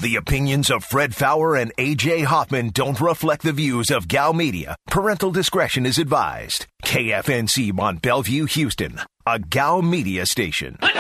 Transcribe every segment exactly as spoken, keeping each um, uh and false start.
The opinions of Fred Faour and A J Hoffman don't reflect the views of Gal Media. Parental discretion is advised. K F N C Mont Bellevue, Houston, a Gal Media station. All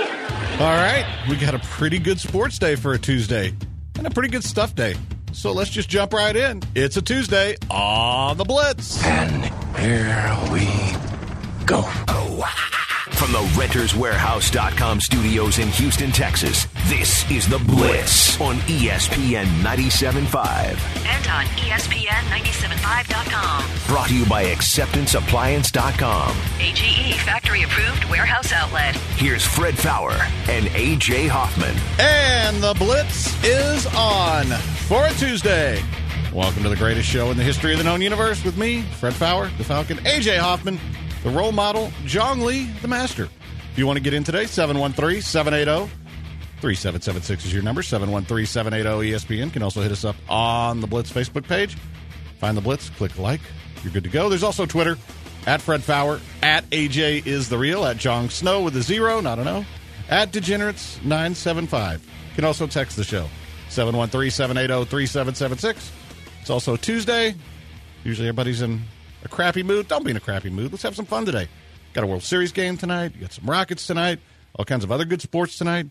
right, we got a pretty good sports day for a Tuesday and a pretty good stuff day. So let's just jump right in. It's a Tuesday on the Blitz. And here we go. Oh. From the Renters Warehouse dot com studios in Houston, Texas, this is The Blitz on E S P N ninety-seven point five. And on E S P N ninety-seven point five dot com. Brought to you by Acceptance Appliance dot com. A G E factory-approved warehouse outlet. Here's Fred Faour and A J Hoffman. And The Blitz is on for a Tuesday. Welcome to the greatest show in the history of the known universe with me, Fred Faour, the Falcon, A J Hoffman, the role model, Jong Lee, the master. If you want to get in today, seven one three, seven eight zero, three seven seven six is your number, seven one three, seven eight zero, E S P N. You can also hit us up on the Blitz Facebook page. Find the Blitz, click like, you're good to go. There's also Twitter, at Fred Faour, at A J is the real, at Jong Snow with a zero, not an O, at Degenerates nine seven five. You can also text the show, seven one three, seven eight zero, three seven seven six. It's also Tuesday. Usually everybody's in a crappy mood. Don't be in a crappy mood. Let's have some fun today. Got a World Series game tonight. You got some Rockets tonight. All kinds of other good sports tonight.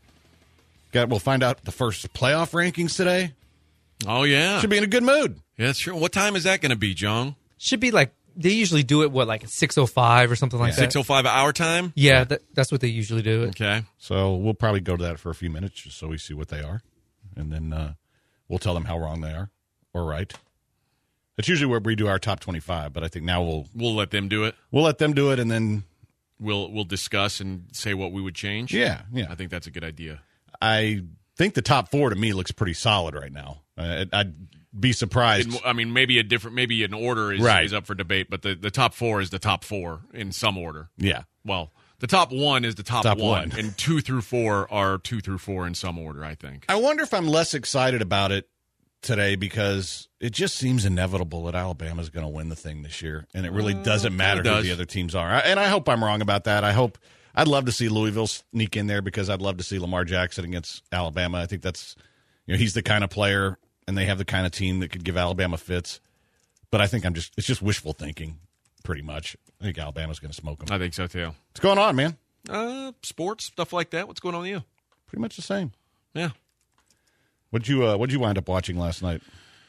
Got. We'll find out the first playoff rankings today. Oh, yeah. Should be in a good mood. Yeah, that's true. What time is that going to be, Jong? Should be like, they usually do it, what, like at six oh five or something like Yeah. that? six oh five our time? Yeah, that, that's what they usually do. It. Okay. So we'll probably go to that for a few minutes just so we see what they are. And then uh, we'll tell them how wrong they are or right. It's usually where we do our top twenty-five, but I think now we'll We'll let them do it. we'll let them do it, and then We'll we'll discuss and say what we would change. yeah, yeah. I think that's a good idea. I think the top four to me looks pretty solid right now. Uh, I'd be surprised. In- I mean, maybe a different, maybe an order is, Right. is up for debate, but the, the top four is the top four in some order. Yeah, Well, the top one is the top, Top one, one. and two through four are two through four in some order, I think. I wonder if I'm less excited about it today because it just seems inevitable that Alabama's going to win the thing this year, and it really doesn't matter who does. the other teams are. I- And I hope I'm wrong about that. I hope I'd love to see Louisville sneak in there because I'd love to see Lamar Jackson against Alabama. I think that's you know he's the kind of player, and they have the kind of team that could give Alabama fits. But I think I'm just it's just wishful thinking, pretty much. I think Alabama's going to smoke them. I think so, too. What's going on, man? Uh, sports, stuff like that. What's going on with you? Pretty much the same. Yeah. What'd you uh, What'd you wind up watching last night?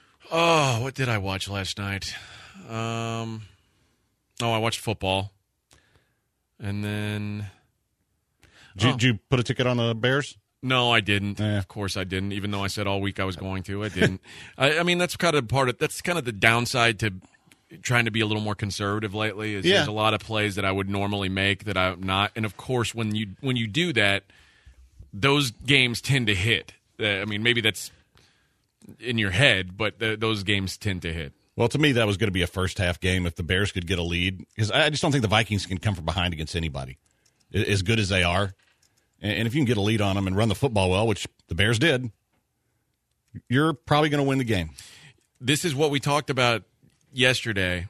Oh, what did I watch last night? Um, oh, I watched football. And then... Did you, Oh. did you put a ticket on the Bears? No, I didn't. Yeah. Of course I didn't, even though I said all week I was going to. I didn't. I, I mean, that's kind of part of... That's kind of the downside to trying to be a little more conservative lately. Is Yeah. There's a lot of plays that I would normally make that I'm not. And, of course, when you when you do that, those games tend to hit. Uh, I mean, maybe that's in your head, but th- those games tend to hit. Well, to me, that was going to be a first-half game if the Bears could get a lead. Because I just don't think the Vikings can come from behind against anybody, as good as they are. And if you can get a lead on them and run the football well, which the Bears did, you're probably going to win the game. This is what we talked about yesterday.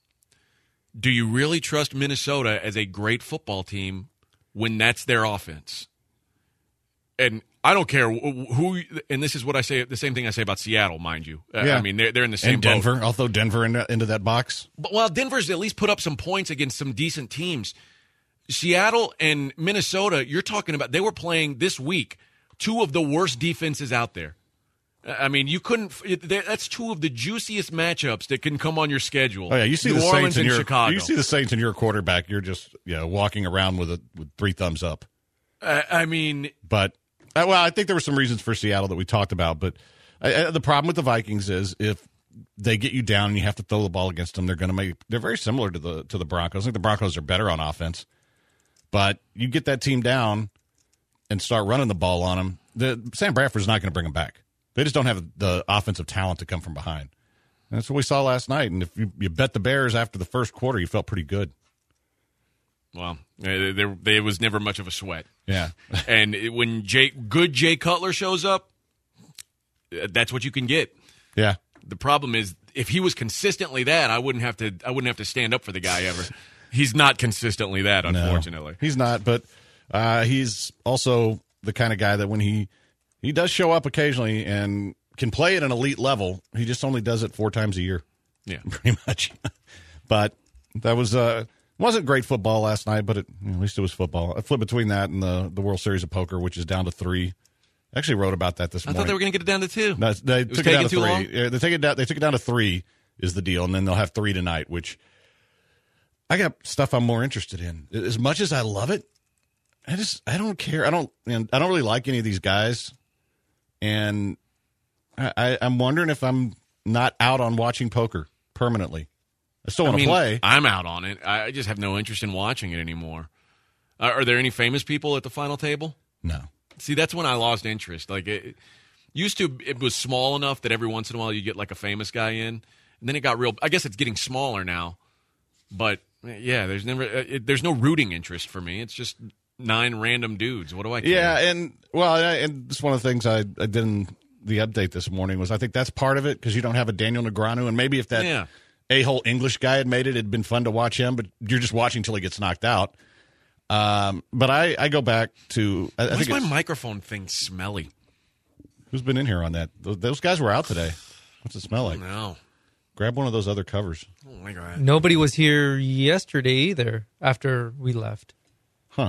Do you really trust Minnesota as a great football team when that's their offense? And I don't care who, and this is what I say, the same thing I say about Seattle, mind you. Uh, Yeah. I mean, they're, they're in the same And Denver. boat. I'll throw Denver into, into that box. But, well, Denver's at least put up some points against some decent teams. Seattle and Minnesota, you're talking about, they were playing this week two of the worst defenses out there. I mean, you couldn't, that's two of the juiciest matchups that can come on your schedule. Oh, yeah, you see New the Orleans Saints in and your Chicago. You see the Saints in your quarterback. You're just you know, walking around with a, with three thumbs up. Uh, I mean, But uh, well, I think there were some reasons for Seattle that we talked about. But uh, the problem with the Vikings is if they get you down and you have to throw the ball against them, they're going to make. They're very similar to the to the Broncos. I think the Broncos are better on offense. But you get that team down and start running the ball on them. The Sam Bradford's not going to bring them back. They just don't have the offensive talent to come from behind. And that's what we saw last night. And if you, you bet the Bears after the first quarter, you felt pretty good. well, there, there, there was never much of a sweat. Yeah. And it, when Jay, good Jay Cutler shows up, uh, that's what you can get. Yeah. The problem is, if he was consistently that, I wouldn't have to. I wouldn't have to stand up for the guy ever. He's not consistently that, unfortunately. No, he's not, but uh, he's also the kind of guy that when he he does show up occasionally and can play at an elite level. He just only does it four times a year. Yeah. Pretty much. But that was uh, wasn't great football last night, but it, you know, at least it was football. I flipped between that and the, the World Series of Poker, which is down to three. I actually wrote about that this I morning. thought they were going to get it down to two. No, they it was took it down taking to too three. long? Yeah, they, take it down, they took it down to three is the deal, and then they'll have three tonight, which I got stuff I'm more interested in. As much as I love it, I just I don't care. I don't and I don't really like any of these guys, and I, I, I'm wondering if I'm not out on watching poker permanently. I still want I to mean, play. I'm out on it. I just have no interest in watching it anymore. Uh, are there any famous people at the final table? No. See, that's when I lost interest. Like it used to, it was small enough that every once in a while you get like a famous guy in, and then it got real. I guess it's getting smaller now, but yeah, there's never, it, there's no rooting interest for me. It's just nine random dudes. What do I care? Yeah, and well, I, and it's one of the things I, I did in the update this morning was I think that's part of it because you don't have a Daniel Negreanu, and maybe if that yeah. a-hole English guy had made it, it'd been fun to watch him, but you're just watching till he gets knocked out. Um, but I, I go back to I, I Why's think my it's- microphone thing smelly? who's been in here on that? Those, those guys were out today. What's it smell like? No. Grab one of those other covers. Oh my god. Nobody was here yesterday either after we left. Huh.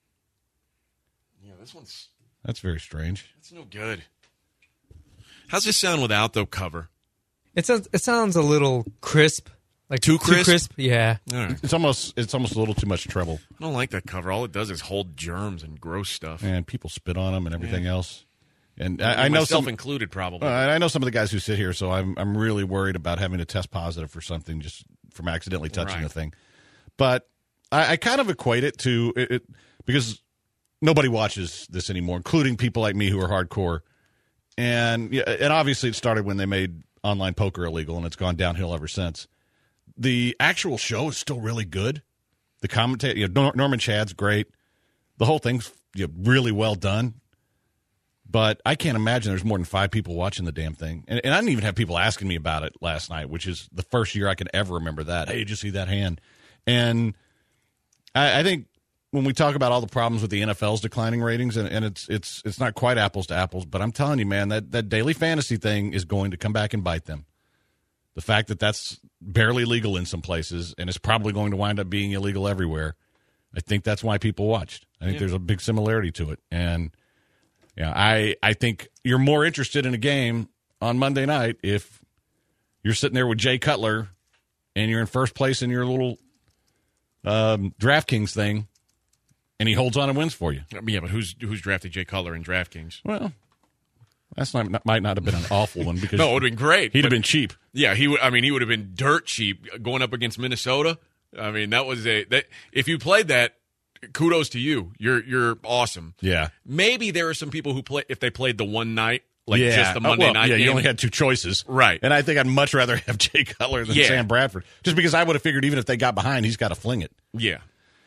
Yeah, this one's That's very strange. that's no good. How's this sound without the cover? It sounds it sounds a little crisp. Like Too crisp? Too crisp, yeah. All right. It's almost it's almost a little too much treble, I don't like that cover. All it does is hold germs and gross stuff. and people spit on them and everything Yeah. else. And I, I know myself some. included, probably. Uh, I know some of the guys who sit here, so I'm I'm really worried about having to test positive for something just from accidentally touching Right. the thing. But I, I kind of equate it to it, it because nobody watches this anymore, including people like me who are hardcore. And yeah, and obviously it started when they made online poker illegal, and it's gone downhill ever since. The actual show is still really good. The commentator, you know, Nor- Norman Chad's great. The whole thing's you know, really well done. But I can't imagine there's more than five people watching the damn thing. And, and I didn't even have people asking me about it last night, which is the first year I can ever remember that. Hey, did you see that hand? And I, I think when we talk about all the problems with the N F L's declining ratings, and, and it's it's it's not quite apples to apples, but I'm telling you, man, that, that daily fantasy thing is going to come back and bite them. The fact that that's barely legal in some places and it's probably going to wind up being illegal everywhere, I think that's why people watched. I think Yeah. there's a big similarity to it. And yeah, I, I think you're more interested in a game on Monday night if you're sitting there with Jay Cutler and you're in first place in your little um, DraftKings thing, and he holds on and wins for you. I mean, yeah, but who's who's drafted Jay Cutler in DraftKings? Well, that's not might not have been an awful one because No, it would have been great. he'd have but- been cheap. Yeah, he would. I mean, he would have been dirt cheap going up against Minnesota. I mean, that was a that. If you played that, kudos to you. You're you're awesome. Yeah. Maybe there are some people who play if they played the one night, like yeah. just the Oh, Monday well, night Yeah, game. you only had two choices. Right. And I think I'd much rather have Jay Cutler than Yeah. Sam Bradford. Just because I would have figured even if they got behind, he's got to fling it. yeah.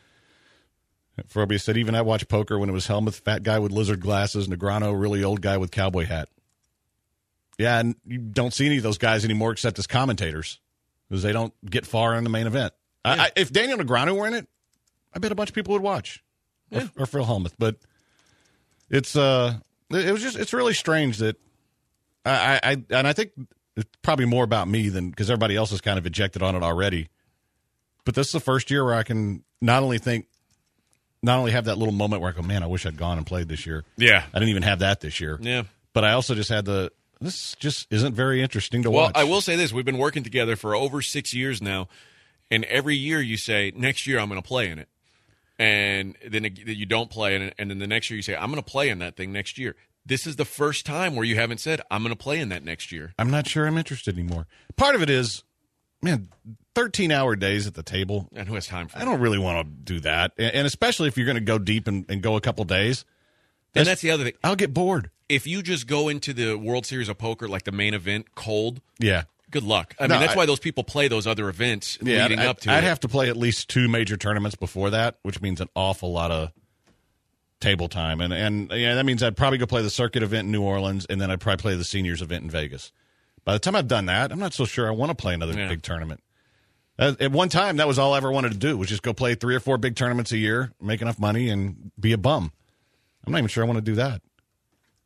Froby said, even I watched poker when it was Helmuth, fat guy with lizard glasses, Negreanu, really old guy with cowboy hat. Yeah, and you don't see any of those guys anymore except as commentators because they don't get far in the main event. I, I, if Daniel Negreanu were in it, I bet a bunch of people would watch. Yeah. Or, or Phil Helmuth. But it's uh, it was just it's really strange that I, I, I and I think it's probably more about me than because everybody else is kind of ejected on it already. But this is the first year where I can not only think, not only have that little moment where I go, man, I wish I'd gone and played this year. Yeah. I didn't even have that this year. Yeah. But I also just had the, this just isn't very interesting to Well, watch. I will say this: we've been working together for over six years now, and every year you say, "Next year I'm going to play in it," and then it- you don't play in it, and then the next year you say, "I'm going to play in that thing next year." This is the first time where you haven't said, "I'm going to play in that next year." I'm not sure I'm interested anymore. Part of it is, man, thirteen-hour days at the table. And who has time for I that? don't really want to do that. And and especially if you're going to go deep and, and go a couple days. And that's the other thing. I'll get bored. If you just go into the World Series of Poker, like the main event, cold, Yeah. good luck. I No, mean, that's I- why those people play those other events Yeah, leading I'd, up to I'd it. have to play at least two major tournaments before that, which means an awful lot of table time. And, and yeah, that means I'd probably go play the circuit event in New Orleans, and then I'd probably play the seniors event in Vegas. By the time I've done that, I'm not so sure I want to play another Yeah. big tournament. Uh, At one time, that was all I ever wanted to do, was just go play three or four big tournaments a year, make enough money, and be a bum. I'm not even sure I want to do that.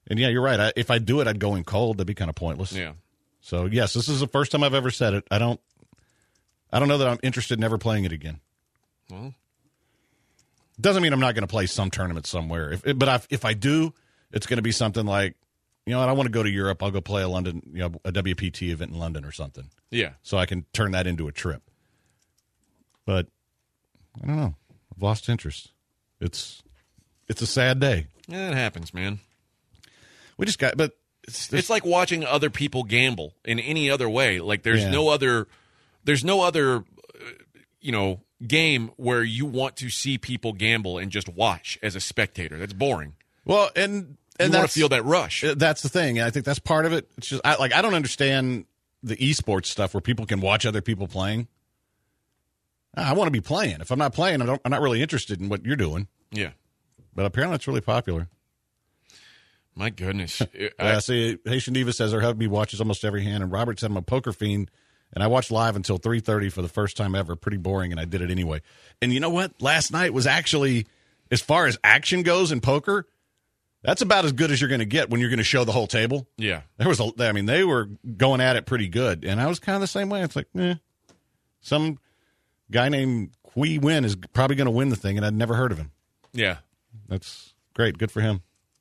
And yeah, you're right. I, if I do it, I'd go in cold. That'd be kind of pointless. Yeah. So yes, this is the first time I've ever said it. I don't, I don't know that I'm interested in ever playing it again. Well, doesn't mean I'm not going to play some tournament somewhere. If, but if, if I do, it's going to be something like, you know what, I want to go to Europe. I'll go play a London, you know, a W P T event in London or something. Yeah. So I can turn that into a trip. But I don't know. I've lost interest. It's it's a sad day. Yeah, it happens, man. We just got, but it's, It's like watching other people gamble in any other way. Like there's Yeah. no other, there's no other, uh, you know, game where you want to see people gamble and just watch as a spectator. That's boring. well, and You and want that's to feel that rush. uh, that's the thing. I think that's part of it. It's just I, like I don't understand the esports stuff where people can watch other people playing. I want to be playing. If I'm not playing, I don't, I'm not really interested in what you're doing. Yeah. But apparently, it's really popular. My goodness. I- Uh, see, Haitian Diva says her hubby watches almost every hand, and Robert said I'm a poker fiend, and I watched live until three thirty for the first time ever. Pretty boring, and I did it anyway. And you know what? Last night was actually, as far as action goes in poker, that's about as good as you're going to get when you're going to show the whole table. yeah. There was, a, I mean, they were going at it pretty good, and I was kind of the same way. It's like, eh, some guy named Qui Win is probably going to win the thing, and I'd never heard of him. Yeah. That's great. Good for him.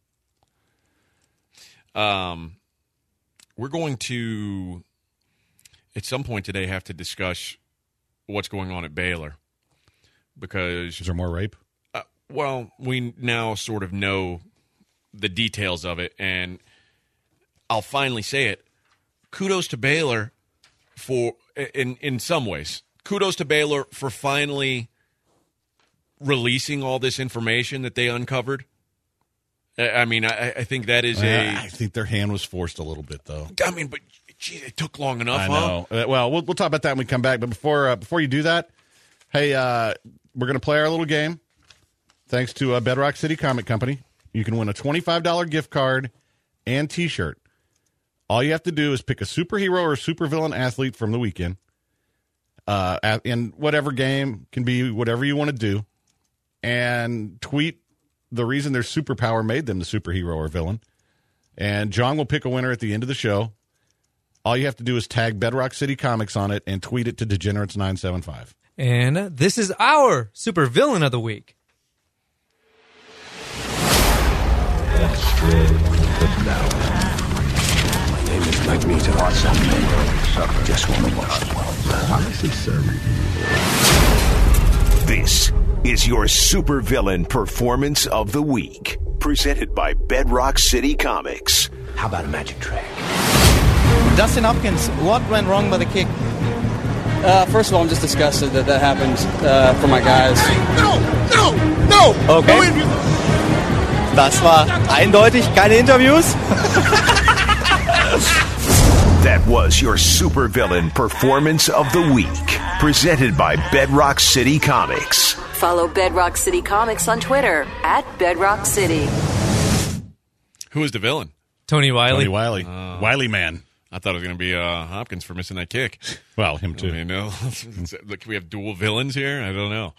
Um, we're going to, at some point today, have to discuss what's going on at Baylor because, Is there more rape? uh, well, we now sort of know the details of it, and I'll finally say it. Kudos to Baylor for, in in some ways, kudos to Baylor for finally releasing all this information that they uncovered. I I mean, I, I think that is a. I think their hand was forced a little bit, though. I mean, but gee, it took long enough. I huh? know. Uh, well, well, we'll talk about that when we come back. But before uh, before you do that, hey, uh, we're going to play our little game. Thanks to uh, Bedrock City Comic Company, you can win a twenty-five dollars gift card and T-shirt. All you have to do is pick a superhero or supervillain athlete from the weekend. Uh, at, in whatever game, can be whatever you want to do, and tweet the reason their superpower made them the superhero or villain. And John will pick a winner at the end of the show. All you have to do is tag Bedrock City Comics on it and tweet it to Degenerates nine seven five. And this is our super villain of the week. My name is Magneto. Just want to watch This is your supervillain performance of the week. Presented by Bedrock City Comics. How about a magic trick? Dustin Hopkins, what went wrong by the kick? Uh, first of all, I'm just disgusted that that happened uh, for my guys. No, no, no! Okay. Das war eindeutig keine Interviews. That was your supervillain performance of the week. Presented by Bedrock City Comics. Follow Bedrock City Comics on Twitter at Bedrock City. Who is the villain? Tony Wiley. Tony Wiley. Wiley Man. I thought it was going to be uh, Hopkins for missing that kick. Well, him too. I mean, no. Look, can we have dual villains here? I don't know.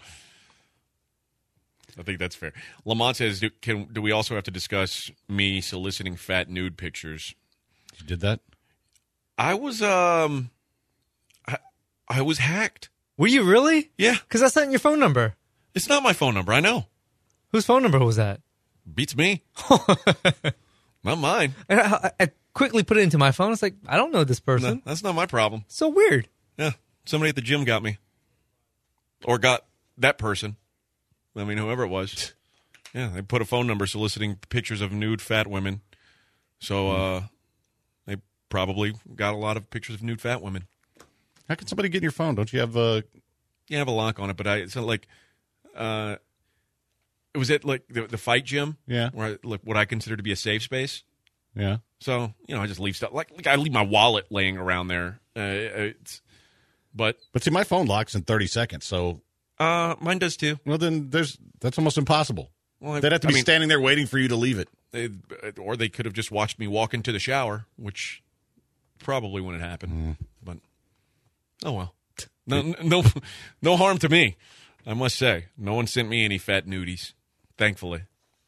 I think that's fair. Lamont says, do, can, do we also have to discuss me soliciting fat nude pictures? You did that? I was, um, I, I was hacked. Were you really? Yeah. Because that's not in your phone number. It's not my phone number. I know. Whose phone number was that? Beats me. Not mine. And I, I quickly put it into my phone. It's like, I don't know this person. No, that's not my problem. So weird. Yeah. Somebody at the gym got me. Or got that person. I mean, whoever it was. Yeah, they put a phone number soliciting pictures of nude fat women. So uh, they probably got a lot of pictures of nude fat women. How can somebody get in your phone? Don't you have uh You have a lock on it, but I it's not like uh, it was at like the, the fight gym. Yeah. Where I, like, what I consider to be a safe space. Yeah. So you know, I just leave stuff like, like I leave my wallet laying around there. Uh, it's, but But see, my phone locks in thirty seconds, so uh, mine does too. well then there's that's almost impossible. Well, I- They'd have to I be mean- standing there waiting for you to leave it. They, or they could have just watched me walk into the shower, which probably wouldn't happen. But oh well, no, no, no harm to me. I must say, no one sent me any fat nudies, thankfully.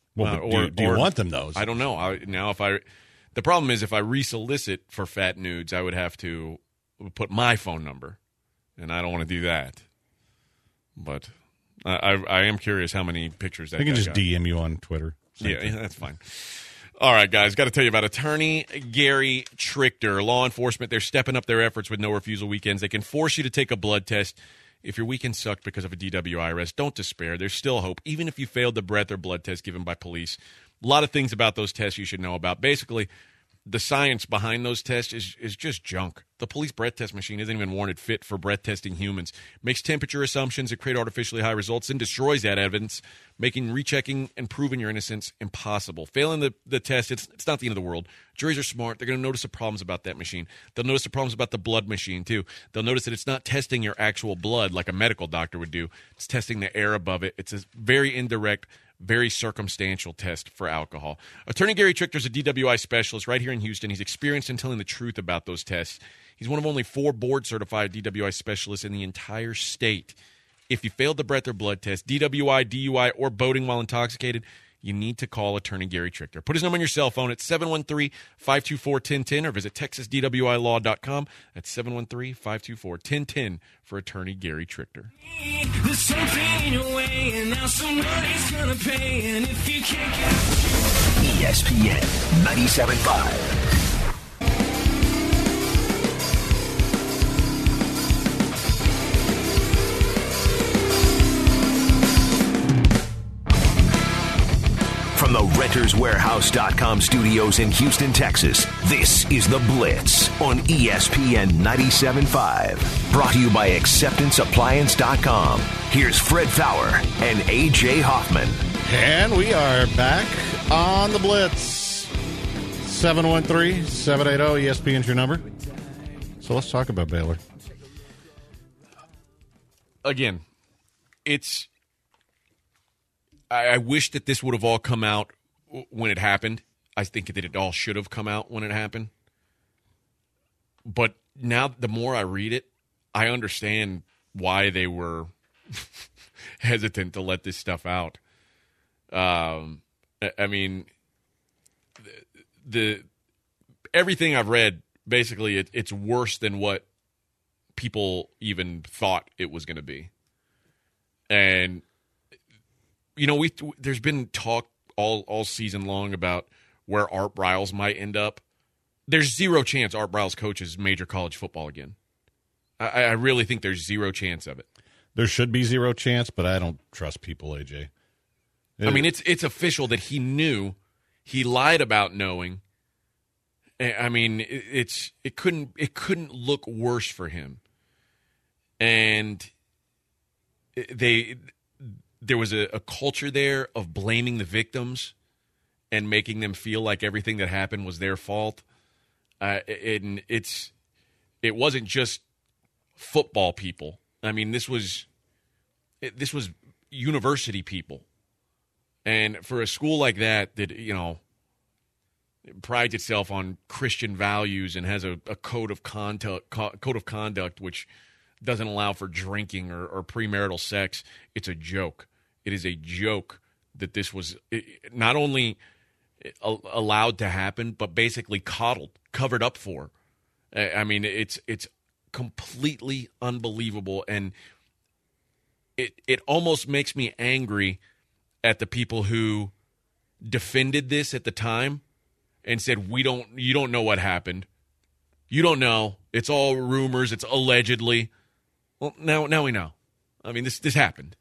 Well, Uh, but do, do you or- want them, though? I don't know. I, now, if I, the problem is if I resolicit for fat nudes, I would have to put my phone number, and I don't want to do that. But I, I, I am curious how many pictures that They can guy just got. D M you on Twitter. Same Yeah, thing. yeah, that's fine. All right, guys, got to tell you about attorney Gary Trichter. Law enforcement, they're stepping up their efforts with no refusal weekends. They can force you to take a blood test. If your weekend sucked because of a D W I arrest, don't despair. There's still hope, even if you failed the breath or blood test given by police. A lot of things about those tests you should know about. Basically, the science behind those tests is, is just junk. The police breath test machine isn't even warranted fit for breath testing humans. Makes temperature assumptions that create artificially high results and destroys that evidence, making rechecking and proving your innocence impossible. Failing the, the test, it's, it's not the end of the world. Juries are smart. They're going to notice the problems about that machine. They'll notice the problems about the blood machine, too. They'll notice that it's not testing your actual blood like a medical doctor would do. It's testing the air above it. It's a very indirect, very circumstantial test for alcohol. Attorney Gary Trichter is a D W I specialist right here in Houston. He's experienced in telling the truth about those tests. He's one of only four board-certified D W I specialists in the entire state. If you failed the breath or blood test, D W I, D U I, or boating while intoxicated, you need to call attorney Gary Trichter. Put his number on your cell phone at seven one three, five two four, one zero one zero or visit texas d w i law dot com. That's seven one three, five two four, one zero one zero for attorney Gary Trichter. There's something in your way, and now somebody's gonna pay. And if you can't get E S P N ninety-seven point five. From the renters warehouse dot com studios in Houston, Texas, this is The Blitz on E S P N ninety-seven point five. Brought to you by acceptance appliance dot com. Here's Fred Fowler and A J Hoffman. And we are back on The Blitz. seven one three, seven eight zero, E S P N's your number. So let's talk about Baylor. Again, it's... I wish that this would have all come out when it happened. I think that it all should have come out when it happened. But now the more I read it, I understand why they were hesitant to let this stuff out. Um, I mean, the, the everything I've read, basically, it, it's worse than what people even thought it was going to be. And you know, we there's been talk all all season long about where Art Briles might end up. There's zero chance Art Briles coaches major college football again. I, I really think there's zero chance of it. There should be zero chance, but I don't trust people, A J. It, I mean, it's it's official that he knew, he lied about knowing. I mean, it, it's it couldn't it couldn't look worse for him. And they. There was a, a culture there of blaming the victims and making them feel like everything that happened was their fault. Uh, and it's it wasn't just football people. I mean, this was it, this was university people. And for a school like that, that you know prides itself on Christian values and has a, a code of conduct, code of conduct which doesn't allow for drinking or, or premarital sex, it's a joke. It is a joke that this was not only allowed to happen, but basically coddled, covered up for. I mean, it's it's completely unbelievable, and it it almost makes me angry at the people who defended this at the time and said, "We don't, you don't know what happened. You don't know. It's all rumors. It's allegedly." Well, now now we know. I mean, this this happened.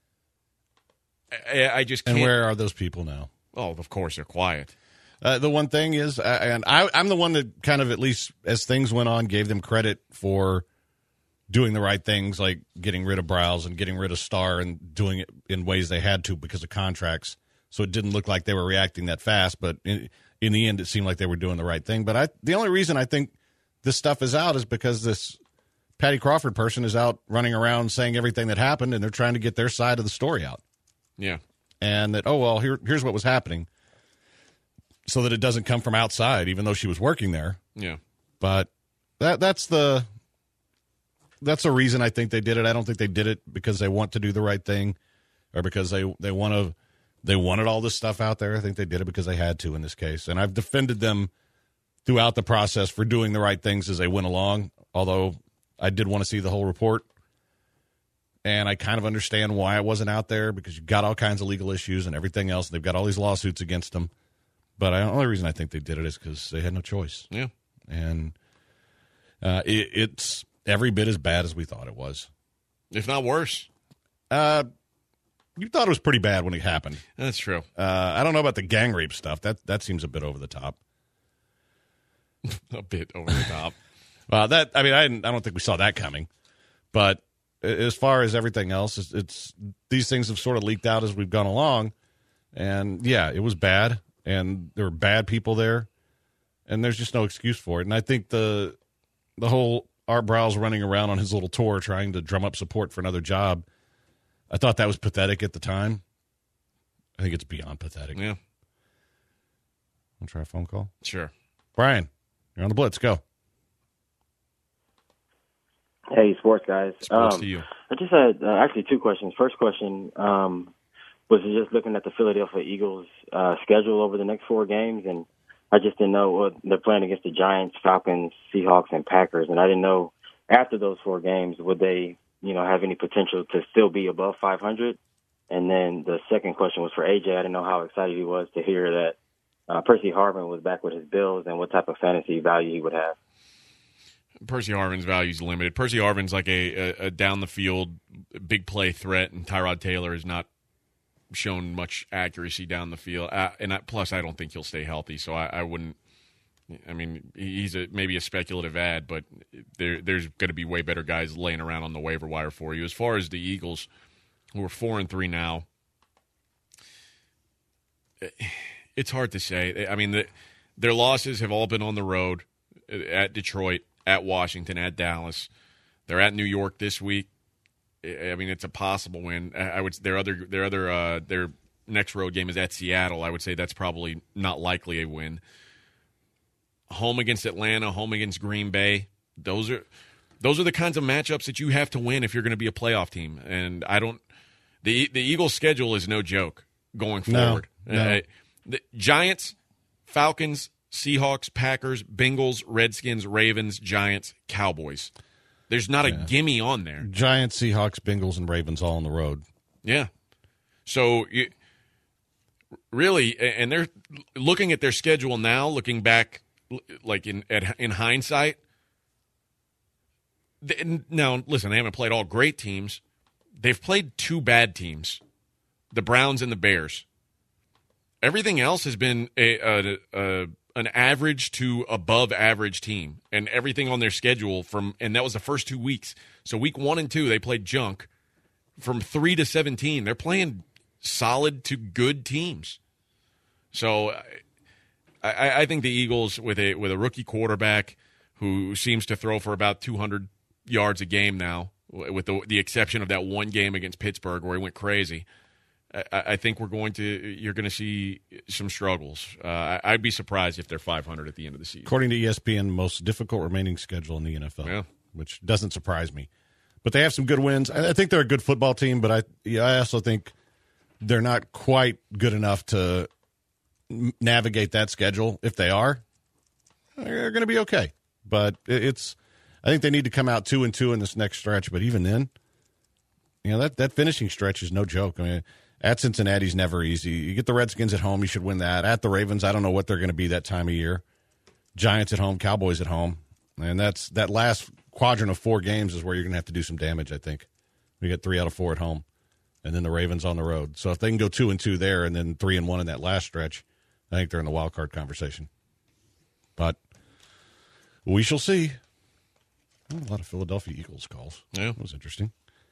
I, I just can't. And where are those people now? Oh, of course, they're quiet. Uh, the one thing is, uh, and I, I'm the one that kind of, at least as things went on, gave them credit for doing the right things, like getting rid of Briles and getting rid of Starr and doing it in ways they had to because of contracts. So it didn't look like they were reacting that fast, but in, in the end, it seemed like they were doing the right thing. But I, the only reason I think this stuff is out is because this Patty Crawford person is out running around saying everything that happened, and they're trying to get their side of the story out. Yeah. And that, oh, well, here, here's what was happening, so that it doesn't come from outside, even though she was working there. Yeah. But that that's the that's the reason I think they did it. I don't think they did it because they want to do the right thing or because they, they want to they wanted all this stuff out there. I think they did it because they had to in this case. And I've defended them throughout the process for doing the right things as they went along, although I did want to see the whole report. And I kind of understand why it wasn't out there, because you've got all kinds of legal issues and everything else. And they've got all these lawsuits against them. But the only reason I think they did it is because they had no choice. Yeah. And uh, it, it's every bit as bad as we thought it was. If not worse. Uh, you thought it was pretty bad when it happened. That's true. Uh, I don't know about the gang rape stuff. That that seems a bit over the top. a bit over the top. Well, that I mean, I didn't, I don't think we saw that coming. But as far as everything else, it's, it's these things have sort of leaked out as we've gone along. And, yeah, it was bad. And there were bad people there. And there's just no excuse for it. And I think the the whole Art Briles running around on his little tour trying to drum up support for another job, I thought that was pathetic at the time. I think it's beyond pathetic. Yeah. Want to try a phone call? Sure. Brian, you're on the Blitz. Go. Hey, sports guys. Sports um, to you. I just had uh, actually two questions. First question um, was just looking at the Philadelphia Eagles uh, schedule over the next four games, and I just didn't know what they're playing against the Giants, Falcons, Seahawks, and Packers, and I didn't know after those four games would they, you know, have any potential to still be above five hundred. And then the second question was for A J. I didn't know how excited he was to hear that uh, Percy Harvin was back with his Bills and what type of fantasy value he would have. Percy Harvin's value is limited. Percy Harvin's like a, a, a down-the-field big play threat, and Tyrod Taylor has not shown much accuracy down the field. Uh, and I, plus, I don't think he'll stay healthy, so I, I wouldn't – I mean, he's a, maybe a speculative ad, but there, there's going to be way better guys laying around on the waiver wire for you. As far as the Eagles, who are four and three now, it's hard to say. I mean, the, their losses have all been on the road at Detroit, at Washington, at Dallas. They're at New York this week. I mean, it's a possible win. I would their other their other uh, their next road game is at Seattle. I would say that's probably not likely a win. Home against Atlanta, home against Green Bay. Those are those are the kinds of matchups that you have to win if you're going to be a playoff team. And I don't the the Eagles' schedule is no joke going forward. No, no. Uh, the Giants, Falcons, Seahawks, Packers, Bengals, Redskins, Ravens, Giants, Cowboys. There's not Yeah. a gimme on there. Giants, Seahawks, Bengals, and Ravens all on the road. Yeah. So, you, really, and they're looking at their schedule now, looking back, like in at, in hindsight. They, now, listen, they haven't played all great teams. They've played two bad teams, the Browns and the Bears. Everything else has been a, a, a an average to above average team, and everything on their schedule from, and that was the first two weeks. So week one and two, they played junk. From three to seventeen, they're playing solid to good teams. So I, I think the Eagles, with a with a rookie quarterback who seems to throw for about two hundred yards a game now, with the, the exception of that one game against Pittsburgh where he went crazy. I think we're going to – you're going to see some struggles. Uh, I'd be surprised if they're five hundred at the end of the season. According to E S P N, most difficult remaining schedule in the N F L, Yeah. which doesn't surprise me. But they have some good wins. I I think they're a good football team, but I yeah, I also think they're not quite good enough to m- navigate that schedule. If they are, they're going to be okay. But it- it's – I think they need to come out two and two in this next stretch. But even then, you know, that, that finishing stretch is no joke. I mean – at Cincinnati's never easy. You get the Redskins at home, you should win that. At the Ravens, I don't know what they're going to be that time of year. Giants at home, Cowboys at home. And that's that last quadrant of four games is where you're going to have to do some damage, I think. We get three out of four at home, and then the Ravens on the road. So if they can go two and two there and then three and one in that last stretch, I think they're in the wild card conversation. But we shall see. Oh, a lot of Philadelphia Eagles calls. Yeah. That was interesting.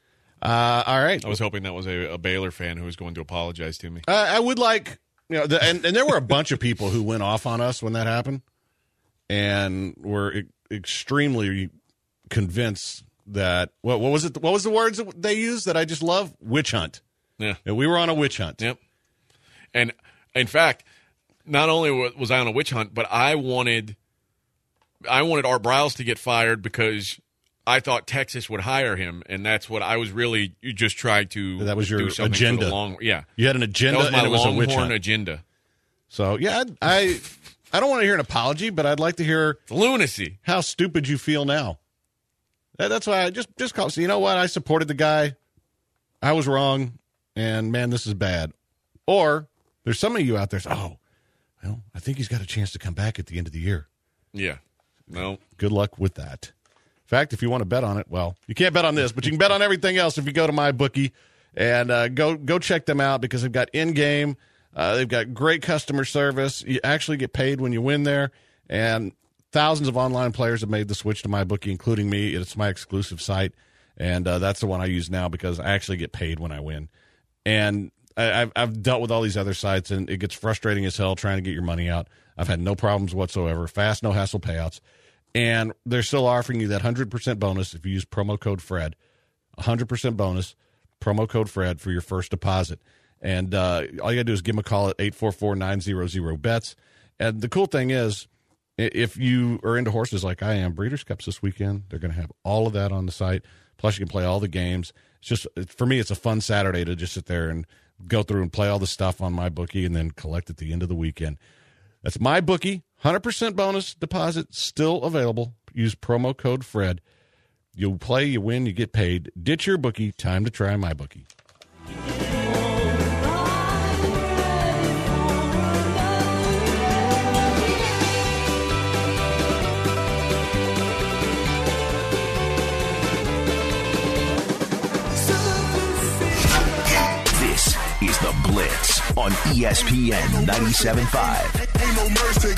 Uh, all right. I was hoping that was a, a Baylor fan who was going to apologize to me. Uh, I would like, you know, the, and, and there were a bunch of people who went off on us when that happened and were e- extremely convinced that, what, what was it? What was the words that they used that I just love? Witch hunt. Yeah. And we were on a witch hunt. Yep. And in fact, not only was I on a witch hunt, but I wanted, I wanted Art Briles to get fired because I thought Texas would hire him, and that's what I was really just trying to that was your do something agenda. For the long, yeah, you had an agenda, that was my and it was a witch Longhorn hunt. agenda. So yeah, I I, I don't want to hear an apology, but I'd like to hear it's lunacy. How stupid you feel now. That, that's why I just just call. So you know what? I supported the guy. I was wrong, and man, this is bad. Or there's some of you out there. Say, oh, well, I think he's got a chance to come back at the end of the year. Yeah. No. Good luck with that. In fact, if you want to bet on it, well, you can't bet on this, but you can bet on everything else if you go to MyBookie and uh, go go check them out because they've got in-game, uh, they've got great customer service. You actually get paid when you win there, and thousands of online players have made the switch to MyBookie, including me. It's my exclusive site, and uh, that's the one I use now because I actually get paid when I win. And I, I've, I've dealt with all these other sites, and it gets frustrating as hell trying to get your money out. I've had no problems whatsoever. Fast, no hassle payouts. And they're still offering you that one hundred percent bonus if you use promo code Fred. one hundred percent bonus, promo code Fred for your first deposit. And uh, all you got to do is give them a call at eight four four, nine hundred, bets. And the cool thing is, if you are into horses like I am, Breeders' Cups this weekend, they're going to have all of that on the site. Plus, you can play all the games. It's just, for me, it's a fun Saturday to just sit there and go through and play all the stuff on MyBookie and then collect at the end of the weekend. That's MyBookie. one hundred percent bonus deposit still available. Use promo code Fred. You play, you win, you get paid. Ditch your bookie. Time to try MyBookie. This is The Blitz on E S P N ninety-seven point five. Ain't no mercy.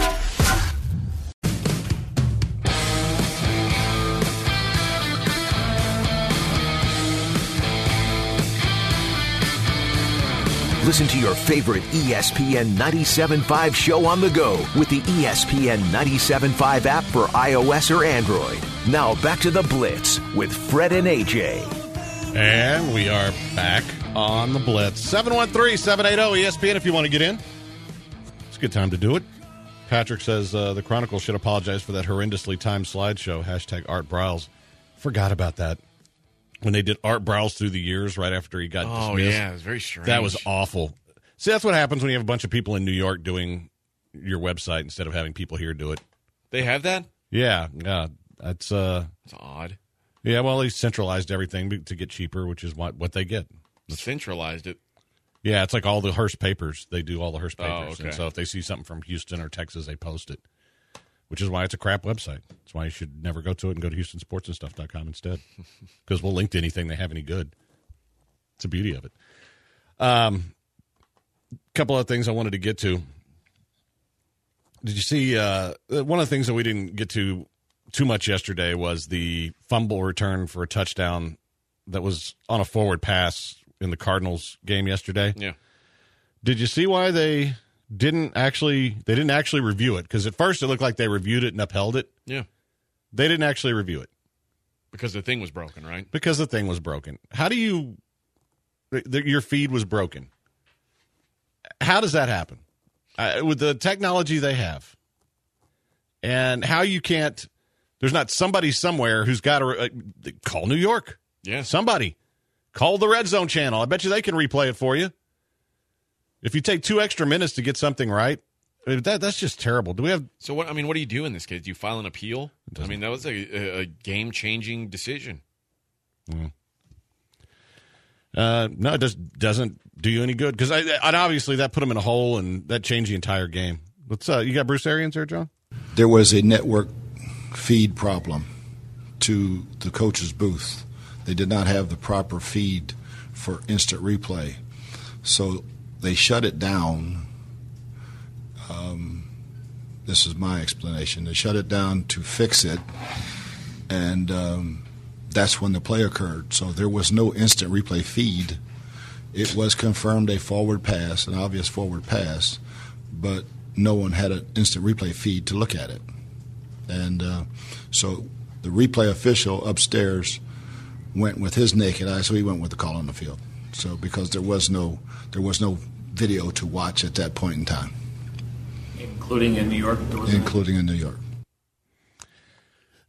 Listen to your favorite E S P N ninety-seven point five show on the go with the E S P N ninety-seven point five app for iOS or Android. Now back to The Blitz with Fred and A J. And we are back on The Blitz. seven one three, seven eight zero, E S P N if you want to get in. It's a good time to do it. Patrick says uh, the Chronicle should apologize for that horrendously timed slideshow. Hashtag Art Briles. Forgot about that. When they did Art Briles through the years right after he got oh, dismissed. yeah, it was very strange. That was awful. See, that's what happens when you have a bunch of people in New York doing your website instead of having people here do it. They have that? Yeah, yeah. That's uh, That's odd. Yeah, well, he centralized everything to get cheaper, which is what, what they get. Centralized it. Yeah, it's like all the Hearst papers. They do all the Hearst papers. Oh, okay. And so if they see something from Houston or Texas, they post it, which is why it's a crap website. That's why you should never go to it and go to houston sports and stuff dot com instead, because we'll link to anything they have any good. It's the beauty of it. Um, a couple of things I wanted to get to. Did you see uh, one of the things that we didn't get to too much yesterday was the fumble return for a touchdown that was on a forward pass in the Cardinals game yesterday? Yeah. Did you see why they didn't actually they didn't actually review it? Because at first it looked like they reviewed it and upheld it. Yeah. They didn't actually review it. Because the thing was broken, right? Because the thing was broken. How do you the, your feed was broken? How does that happen? Uh, with the technology they have. And how you can't there's not somebody somewhere who's got to uh, call New York. Yeah. Somebody. Call the Red Zone channel. I bet you they can replay it for you. If you take two extra minutes to get something right, that that's just terrible. Do we have? So what? I mean, what do you do in this case? Do you file an appeal? I mean, that was a, a, a game-changing decision. Mm. Uh, no, it just doesn't do you any good because I, I obviously that put them in a hole and that changed the entire game. What's uh, you got Bruce Arians there, John? There was a network feed problem to the coach's booth. They did not have the proper feed for instant replay. So they shut it down. Um, this is my explanation. They shut it down to fix it, and um, that's when the play occurred. So there was no instant replay feed. It was confirmed a forward pass, an obvious forward pass, but no one had an instant replay feed to look at it. And uh, so the replay official upstairs went with his naked eye, so he went with the call on the field. So because there was no there was no video to watch at that point in time. Including in New York? There was Including in New York.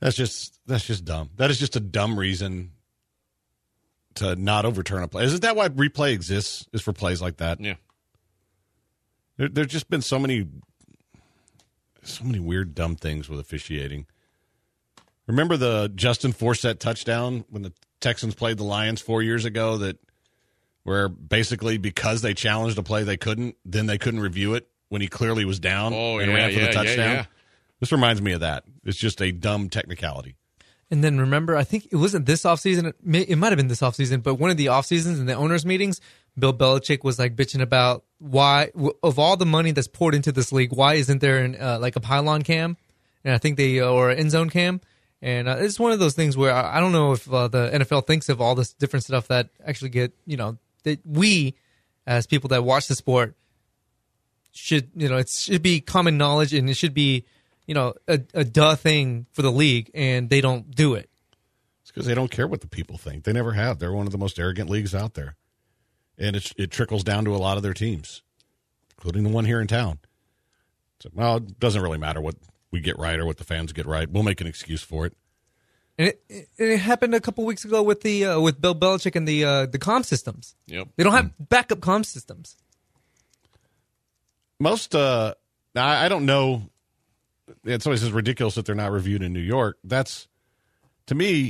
That's just that's just dumb. That is just a dumb reason to not overturn a play. Isn't that why replay exists? Is for plays like that? Yeah. There, there's just been so many, so many weird, dumb things with officiating. Remember the Justin Forsett touchdown when the Texans played the Lions four years ago? That where basically because they challenged a play they couldn't, then they couldn't review it when he clearly was down oh, and yeah, ran for yeah, the touchdown. Yeah, yeah. This reminds me of that. It's just a dumb technicality. And then remember, I think it wasn't this offseason. It, may, it might have been this offseason, but one of the offseasons in the owners' meetings, Bill Belichick was like bitching about why, of all the money that's poured into this league, why isn't there an, uh, like a pylon cam? And I think they, uh, or an end zone cam. And uh, it's one of those things where I, I don't know if uh, the N F L thinks of all this different stuff that actually get, you know, that we as people that watch the sport should, you know, it should be common knowledge and it should be, you know, a, a duh thing for the league, and they don't do it. It's because they don't care what the people think. They never have. They're one of the most arrogant leagues out there. And it, it trickles down to a lot of their teams, including the one here in town. So, well, it doesn't really matter what we get right or what the fans get right. We'll make an excuse for it. And it, it, it happened a couple weeks ago with the uh, with Bill Belichick and the uh, the comm systems. Yep. They don't have backup comm systems. Most, uh, I, I don't know. And somebody says ridiculous that they're not reviewed in New York. That's, to me,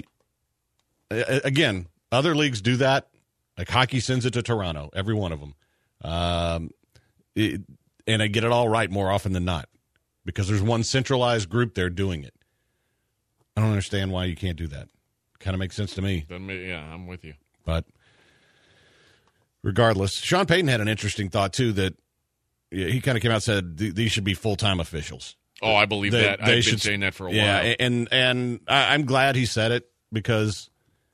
again, other leagues do that. Like hockey sends it to Toronto, every one of them. Um, it, and I get it all right more often than not because there's one centralized group there doing it. I don't understand why you can't do that. Kind of makes sense to me. Doesn't make, yeah, I'm with you. But regardless, Sean Payton had an interesting thought, too, that he kind of came out and said these should be full-time officials. Oh, I believe they, that. They I've should, been saying that for a yeah, while. Yeah, and, and I, I'm glad he said it because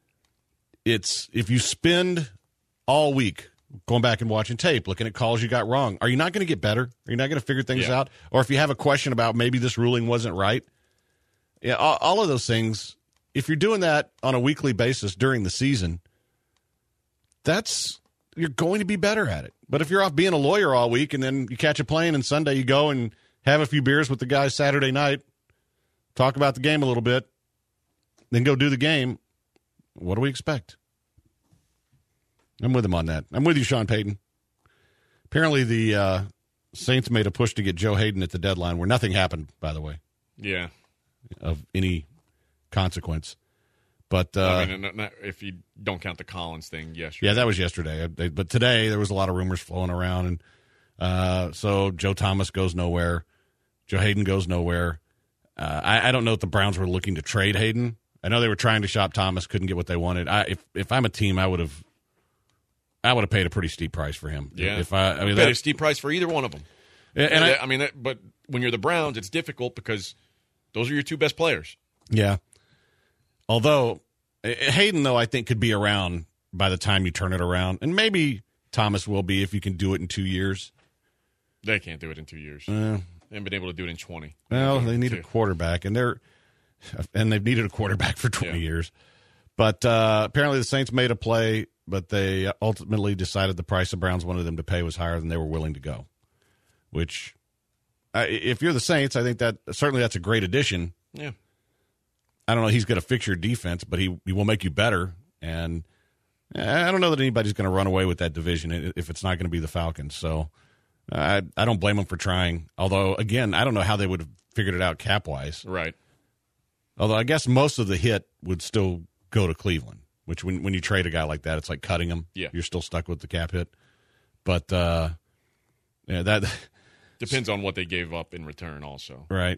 it's if you spend all week going back and watching tape, looking at calls you got wrong, are you not going to get better? Are you not going to figure things yeah. out? Or if you have a question about maybe this ruling wasn't right, yeah, all, all of those things, if you're doing that on a weekly basis during the season, that's you're going to be better at it. But if you're off being a lawyer all week and then you catch a plane and Sunday you go and have a few beers with the guys Saturday night, talk about the game a little bit, then go do the game, what do we expect? I'm with him on that. I'm with you, Sean Payton. Apparently the uh, Saints made a push to get Joe Hayden at the deadline where nothing happened, by the way. Yeah. Of any consequence. But uh, I mean, not, not, if you don't count the Collins thing yesterday. Yeah, that was yesterday. But today there was a lot of rumors flowing around. And uh, so Joe Thomas goes nowhere. Joe Hayden goes nowhere. Uh, I, I don't know if the Browns were looking to trade Hayden. I know they were trying to shop Thomas, couldn't get what they wanted. I, if if I'm a team, I would have, I would have paid a pretty steep price for him. Yeah, if I, I mean, paid a steep price for either one of them. And, and I, I mean, that, but when you're the Browns, it's difficult because those are your two best players. Yeah. Although Hayden, though, I think could be around by the time you turn it around, and maybe Thomas will be if you can do it in two years. They can't do it in two years. Uh, They haven't been able to do it in twenty. Well, they need a quarterback, and they're and they've needed a quarterback for twenty yeah. years. But uh, apparently the Saints made a play, but they ultimately decided the price the Browns wanted them to pay was higher than they were willing to go. Which, uh, if you're the Saints, I think that certainly that's a great addition. Yeah. I don't know. He's going to fix your defense, but he, he will make you better. And I don't know that anybody's going to run away with that division if it's not going to be the Falcons. So I I don't blame them for trying. Although, again, I don't know how they would have figured it out cap-wise. Right. Although I guess most of the hit would still go to Cleveland, which when when you trade a guy like that, it's like cutting him. Yeah. You're still stuck with the cap hit. But uh, yeah, that depends on what they gave up in return also. Right.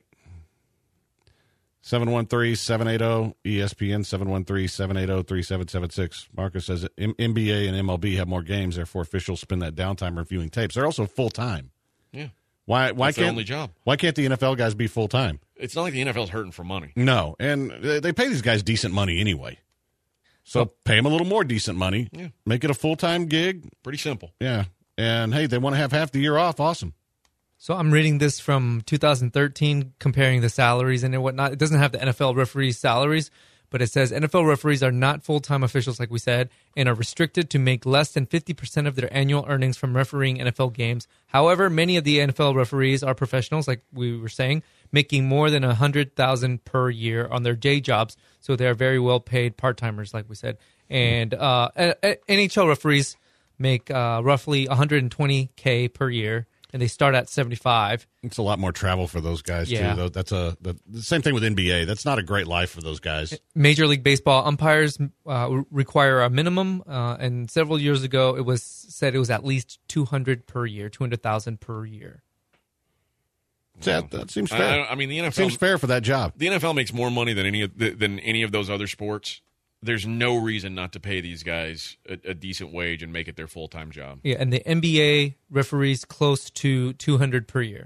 seven one three, seven eight zero, E S P N, seven one three, seven eight zero, three seven seven six. Marcus says N B A and M L B have more games, therefore officials spend that downtime reviewing tapes. They're also full-time. Yeah. Why Why That's can't their only job. Why can't the N F L guys be full-time? It's not like the N F L's hurting for money. No, and they pay these guys decent money anyway. So oh. pay them a little more decent money. Yeah. Make it a full-time gig. Pretty simple. Yeah. And, hey, they want to have half the year off. Awesome. So I'm reading this from two thousand thirteen, comparing the salaries and whatnot. It doesn't have the N F L referees' salaries, but it says N F L referees are not full-time officials, like we said, and are restricted to make less than fifty percent of their annual earnings from refereeing N F L games. However, many of the N F L referees are professionals, like we were saying, making more than one hundred thousand dollars per year on their day jobs, so they're very well-paid part-timers, like we said. And uh, N H L referees make uh, roughly one hundred twenty thousand dollars per year, and they start at seventy-five. It's a lot more travel for those guys, yeah. too. That's a the, the same thing with N B A. That's not a great life for those guys. Major League Baseball umpires uh, require a minimum, uh, and several years ago it was said it was at least two hundred per year, two hundred thousand per year. Yeah, that seems fair. I, I mean, the N F L seems fair for that job. The N F L makes more money than any of the, than any of those other sports. There's no reason not to pay these guys a, a decent wage and make it their full-time job. Yeah, and the N B A referees close to two hundred per year.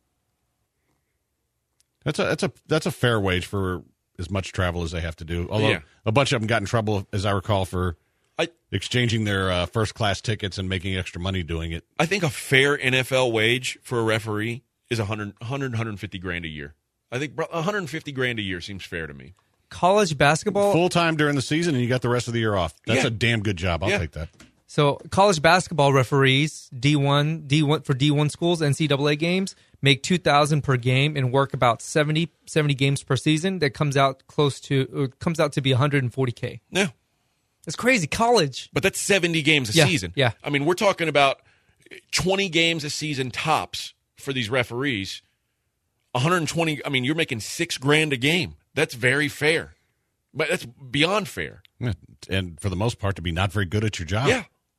That's a that's a that's a fair wage for as much travel as they have to do. Although Yeah. a bunch of them got in trouble, as I recall, for I, exchanging their uh, first-class tickets and making extra money doing it. I think a fair N F L wage for a referee is one hundred, one hundred, one hundred fifty grand a year. I think one hundred fifty grand a year seems fair to me. College basketball full time during the season, and you got the rest of the year off. That's Yeah. a damn good job. I'll Yeah. take that. So college basketball referees, D one, D one for D one schools, N C double A games, make two thousand dollars per game and work about seventy, seventy games per season. That comes out close to uh, comes out to be one hundred forty thousand. Yeah. It's crazy. College. But that's seventy games a Yeah, season. yeah. I mean, we're talking about twenty games a season tops for these referees. one hundred twenty, I mean, you're making six grand a game. That's very fair. But that's beyond fair. Yeah. And for the most part, to be not very good at your job. Yeah.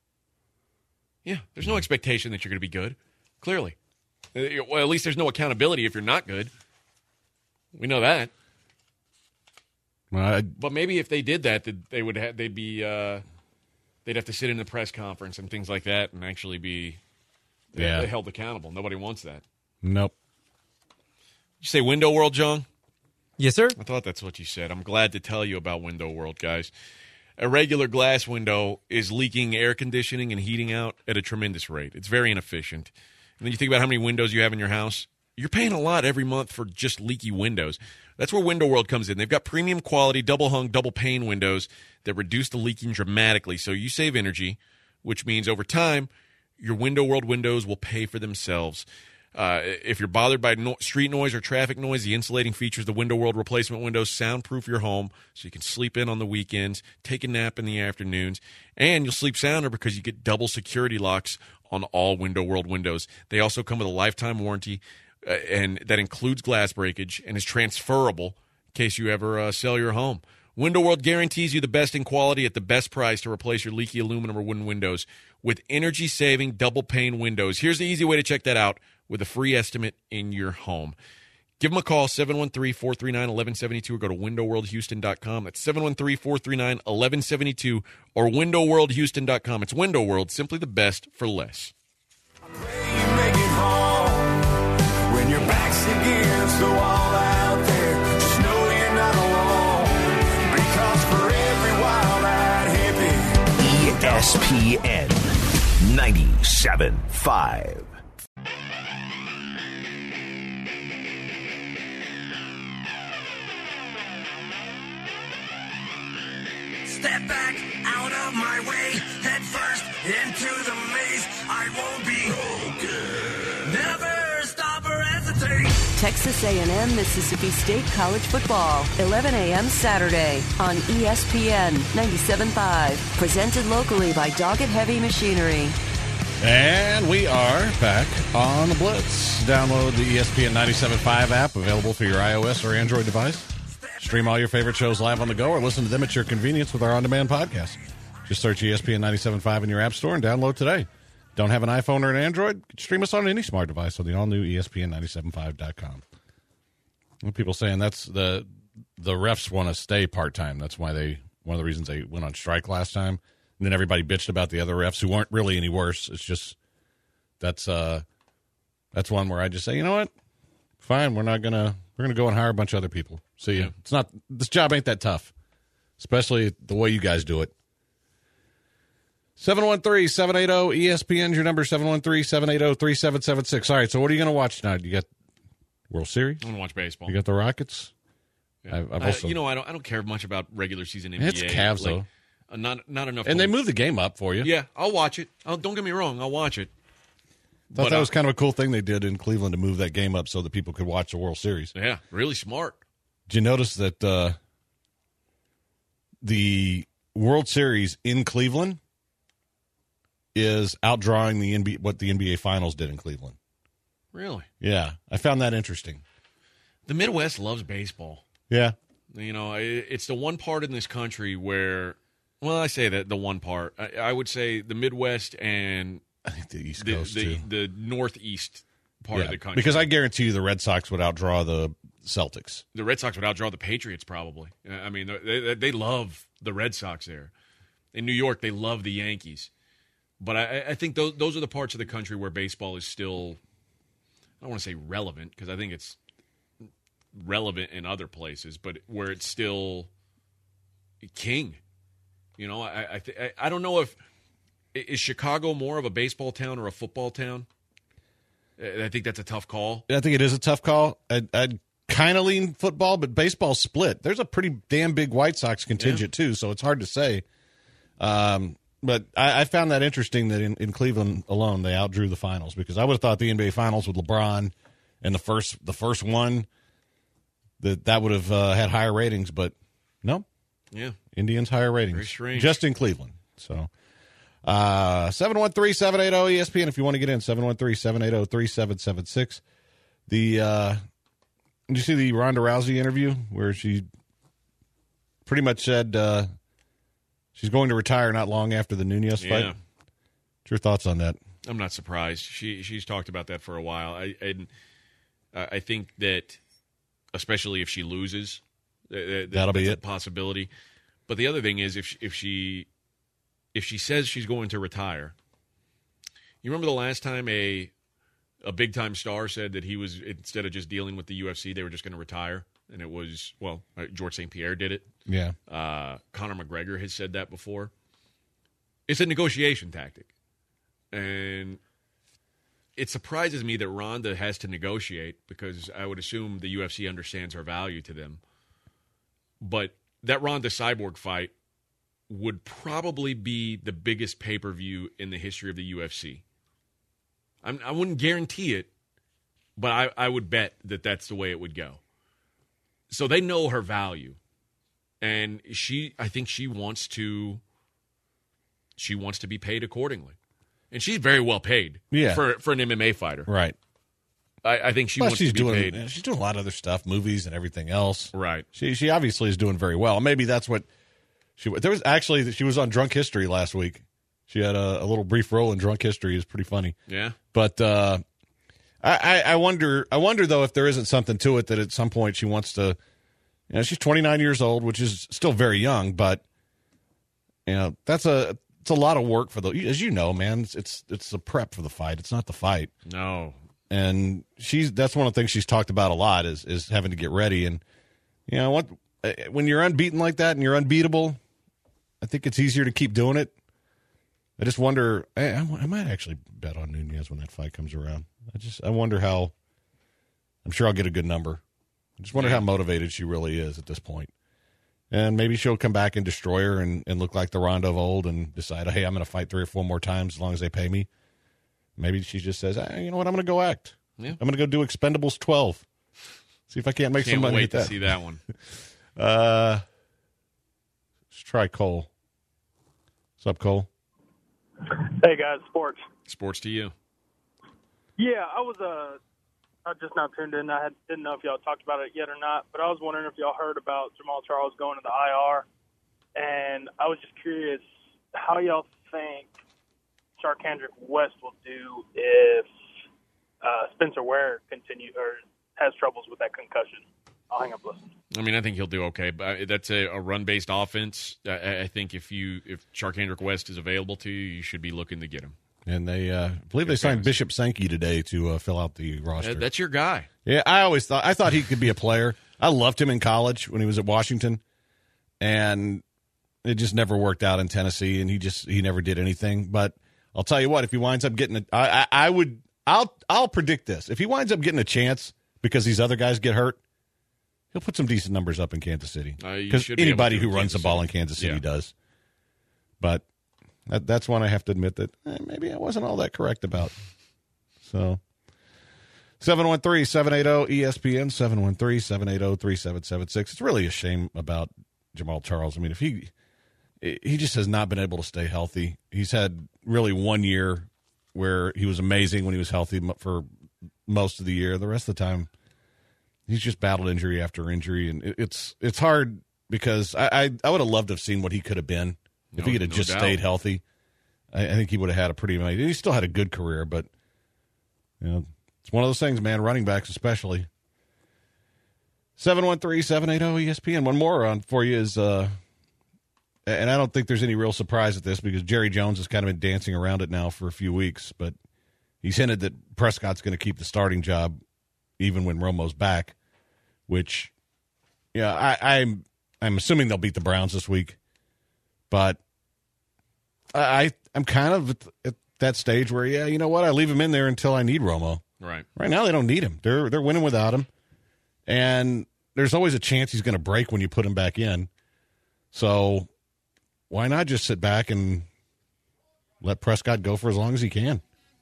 Yeah. There's no expectation that you're going to be good, clearly. Uh, Well, at least there's no accountability if you're not good. We know that. Well, I, But maybe if they did that, that they would have, they'd be, uh, they'd have to sit in the press conference and things like that and actually be Yeah. uh, held accountable. Nobody wants that. nope. You say Window World, John? Yes, sir. I thought that's what you said. I'm glad to tell you about Window World, guys. A regular glass window is leaking air conditioning and heating out at a tremendous rate. It's very inefficient. And then you think about how many windows you have in your house. You're paying a lot every month for just leaky windows. That's where Window World comes in. They've got premium quality, double-hung, double-pane windows that reduce the leaking dramatically, so you save energy, which means over time, your Window World windows will pay for themselves. Uh, if you're bothered by no- street noise or traffic noise, the insulating features of the Window World replacement windows soundproof your home so you can sleep in on the weekends, take a nap in the afternoons, and you'll sleep sounder because you get double security locks on all Window World windows. They also come with a lifetime warranty, uh, and that includes glass breakage and is transferable in case you ever uh, sell your home. Window World guarantees you the best in quality at the best price to replace your leaky aluminum or wooden windows with energy-saving double-pane windows. Here's the easy way to check that out with a free estimate in your home. Give them a call, seven one three, four three nine, one one seven two, or go to window world houston dot com. That's seven one three, four three nine, one one seven two, or window world houston dot com. It's Window World, simply the best for less. When your back's against the wall out there, just know you're not alone. Because for every wild-eyed hippie, E S P N ninety-seven point five. step back out of my way, head first into the maze. I won't be broken. Never stop or hesitate. Texas A and M Mississippi State College Football, eleven a.m. Saturday on E S P N ninety-seven point five. Presented locally by Doggett Heavy Machinery. And we are back on the Blitz. Download the E S P N ninety-seven point five app, available for your iOS or Android device. Stream all your favorite shows live on the go or listen to them at your convenience with our on-demand podcast. Just search E S P N ninety-seven point five in your app store and download today. Don't have an iPhone or an Android? Stream us on any smart device on the all-new E S P N ninety-seven point five dot com. People saying that's the the refs want to stay part-time. That's why they one of the reasons they went on strike last time. And then everybody bitched about the other refs who weren't really any worse. It's just that's uh that's one where I just say, you know what? Fine, we're not gonna we're gonna go and hire a bunch of other people. See ya. It's not this job ain't that tough, especially the way you guys do it. seven one three, seven eight zero, E S P N is your number, seven one three, seven eight zero, three seven seven six. All right, so what are you going to watch tonight? You got World Series? I'm going to watch baseball. You got the Rockets? Yeah. I've, I've also, I, you know, I don't I don't care much about regular season N B A. It's Cavs like, though, uh, not not enough. and to, they move the game up for you. Yeah, I'll watch it. I'll, don't get me wrong, I'll watch it. Thought But, that uh, was kind of a cool thing they did in Cleveland to move that game up so that people could watch the World Series. Yeah, really smart. Did you notice that uh, the World Series in Cleveland is outdrawing the N B A, what the N B A Finals did in Cleveland? Really? Yeah, I found that interesting. The Midwest loves baseball. Yeah. You know, it's the one part in this country where, well, I say that the one part. I, I would say the Midwest and I think the East the, Coast the, too. the Northeast part Yeah, of the country. because I guarantee you the Red Sox would outdraw the Celtics. The Red Sox would outdraw the Patriots probably. I mean, they, they love the Red Sox there. In New York, they love the Yankees. But I, I think those those are the parts of the country where baseball is still, I don't want to say relevant, because I think it's relevant in other places, but where it's still king. You know, I I, th- I don't know if, is Chicago more of a baseball town or a football town? I think that's a tough call. I think it is a tough call. I'd, I'd kind of lean football, but baseball's split. There's a pretty damn big White Sox contingent, yeah. too, so it's hard to say. Um, but I, I found that interesting that in, in Cleveland alone, they outdrew the finals, because I would have thought the N B A Finals with LeBron and the first the first one, that that would have uh, had higher ratings, but no. Yeah. Indians higher ratings. Very strange. Just in Cleveland. So uh, seven one three, seven eight zero, E S P N if you want to get in, seven one three, seven eight zero, three seven seven six. The, uh, did you see the Ronda Rousey interview where she pretty much said uh, she's going to retire not long after the Nunez fight? Yeah. What's your thoughts on that? I'm not surprised. She She's talked about that for a while. I and I think that, especially if she loses, that, that'll be a it. Possibility. But the other thing is, if she, if she if she says she's going to retire, you remember the last time a a big time star said that he was, instead of just dealing with the U F C, they were just going to retire, and it was, well, George Saint Pierre did it. Yeah. Uh, Conor McGregor has said that before. It's a negotiation tactic, and it surprises me that Ronda has to negotiate, because I would assume the U F C understands her value to them. But that Ronda Cyborg fight would probably be the biggest pay-per-view in the history of the U F C. I'm, I wouldn't guarantee it, but I, I would bet that that's the way it would go. So they know her value, and she, I think she wants to, she wants to be paid accordingly. And she's very well paid yeah. for for an M M A fighter. Right. I, I think she Plus wants she's to be doing, paid. She's doing a lot of other stuff, movies and everything else. Right. She she obviously is doing very well. Maybe that's what she. There was actually she was on Drunk History last week. She had a, a little brief role in Drunk History. It's pretty funny. Yeah. But uh, I, I I wonder I wonder though if there isn't something to it that at some point she wants to. You know, she's twenty-nine years old, which is still very young, but you know that's a. It's a lot of work for the, as you know, man. It's, it's it's the prep for the fight. It's not the fight. No. And she's that's one of the things she's talked about a lot is is having to get ready. And you know what? When you're unbeaten like that and you're unbeatable, I think it's easier to keep doing it. I just wonder. I, I might actually bet on Nunez when that fight comes around. I just I wonder how. I'm sure I'll get a good number. I just wonder yeah. how motivated she really is at this point. And maybe she'll come back and destroy her and, and look like the Ronda of old and decide, hey, I'm going to fight three or four more times as long as they pay me. Maybe she just says, hey, you know what, I'm going to go act. Yeah. I'm going to go do Expendables twelve. See if I can't make can't some money wait with to that. see that one. uh, let's try Cole. What's up, Cole? Hey, guys, sports. Sports to you. Yeah, I was uh, I just not tuned in. I had, didn't know if y'all talked about it yet or not, but I was wondering if y'all heard about Jamal Charles going to the I R. And I was just curious how y'all think Charcandrick West will do if uh, Spencer Ware continue or has troubles with that concussion. I'll hang up and listen. I mean, I think he'll do okay, but that's a, a run-based offense. I, I think if you if Charcandrick West is available to you, you should be looking to get him. And they, uh, I believe they signed Bishop Sankey today to uh, fill out the roster. Uh, that's your guy. Yeah, I always thought I thought he could be a player. I loved him in college when he was at Washington, and it just never worked out in Tennessee. And he just he never did anything. But I'll tell you what, if he winds up getting a, I, I, I would, I'll I'll predict this. If he winds up getting a chance because these other guys get hurt, he'll put some decent numbers up in Kansas City. Uh, you Because should be able anybody to who in runs the Kansas ball City. in Kansas City Yeah. does. But that, that's one I have to admit that eh, maybe I wasn't all that correct about. So seven one three, seven eight zero, E S P N, seven one three, seven eight zero, three seven seven six. It's really a shame about Jamaal Charles. I mean, if he he just has not been able to stay healthy. He's had really one year where he was amazing when he was healthy for most of the year. The rest of the time, he's just battled injury after injury, and it, it's it's hard because I I, I would have loved to have seen what he could have been if No- he could have no just doubt. stayed healthy. I, I think he would have had a pretty amazing. He still had a good career, but you know, it's one of those things, man. Running backs, especially. seven one three, seven eight zero, E S P N. One more on for you is, uh, and I don't think there's any real surprise at this because Jerry Jones has kind of been dancing around it now for a few weeks, but he's hinted that Prescott's going to keep the starting job even when Romo's back, which, yeah, I, I'm I'm assuming they'll beat the Browns this week, but I I'm kind of at, at that stage where, yeah, you know what, I leave him in there until I need Romo. Right. Right now they don't need him. They're they're winning without him, and there's always a chance he's going to break when you put him back in. So why not just sit back and let Prescott go for as long as he can?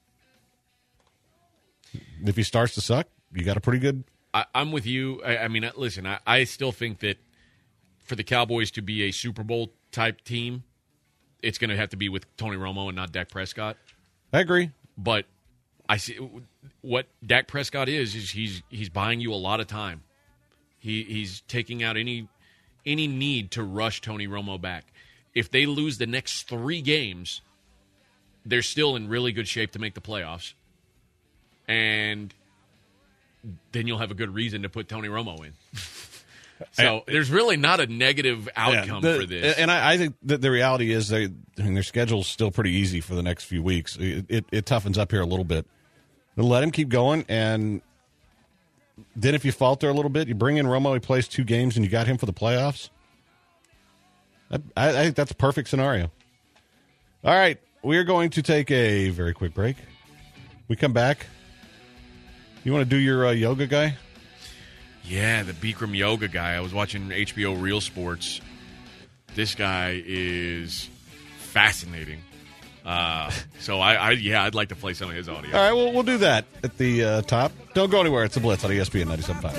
If he starts to suck, you got a pretty good. I, I'm with you. I, I mean, listen, I, I still think that for the Cowboys to be a Super Bowl type team, it's going to have to be with Tony Romo and not Dak Prescott. I agree, but I see what Dak Prescott is. Is he's he's buying you a lot of time. He he's taking out any any need to rush Tony Romo back. If they lose the next three games, they're still in really good shape to make the playoffs. And then you'll have a good reason to put Tony Romo in. So there's really not a negative outcome Yeah, the- for this. And I, I think that the reality is they, I mean, their schedule's still pretty easy for the next few weeks. It, it, it toughens up here a little bit. But let him keep going, and then if you falter a little bit, you bring in Romo, he plays two games, and you got him for the playoffs. I, I, I think that's a perfect scenario. All right, we are going to take a very quick break. We come back. You want to do your uh, yoga guy? Yeah, the Bikram yoga guy. I was watching H B O Real Sports. This guy is fascinating. Uh, so I, I, yeah, I'd like to play some of his audio. All right, well, we'll do that at the uh, top. Don't go anywhere. It's the Blitz on E S P N ninety-seven point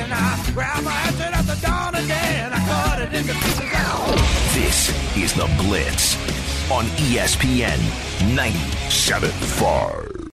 five. This is the Blitz on E S P N ninety-seven point five.